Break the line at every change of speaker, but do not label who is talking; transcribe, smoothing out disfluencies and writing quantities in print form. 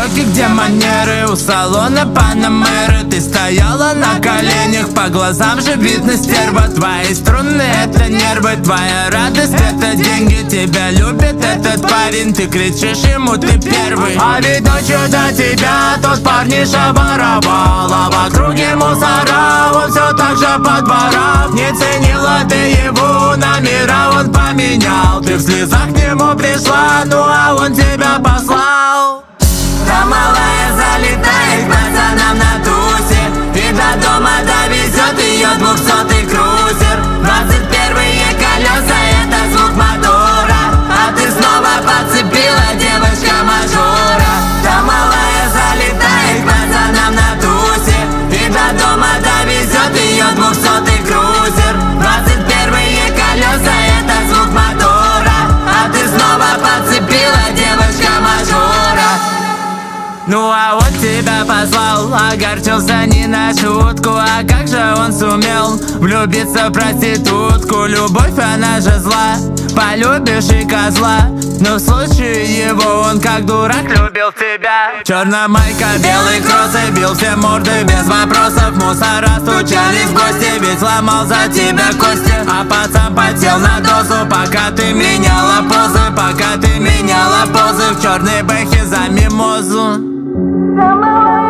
дороге, где манеры, у салона Панамеры. Ты стояла на коленях, по глазам же видно стерва. Твои струны — это нервы, твоя радость — это деньги. Тебя любит этот парень, ты кричишь ему, ты первый. А ведь ночью до тебя тот парниша воровал, а в округе мусора он все так же подворал. Не ценила ты его номера, он поменял. Ты в слезах к нему пришла, ну а он тебя послал. Да малая залетает к пацанам на тусе, и до дома довезет ее 200-й крузер. 21-е колеса — это звук мотора, а ты снова подцепила, девочка-мажора. Да малая залетает к пацанам на тусе, и до дома довезет ее 200-й крузер. 21-е колеса — это звук мотора, а ты снова подцепила, девочка-мажора. Ну а он тебя послал, огорчился не на шутку. А как же он сумел влюбиться в проститутку? Любовь, она же зла, полюбишь и козла. Но в случае его он как дурак любил тебя. Черная майка, белый кроссы, бил все морды без вопросов. Мусора стучались в гости, ведь ломал за тебя кости. А пацан потел на дозу, пока ты меняла позы, пока ты меняла позы в черной бэхе за мимозу.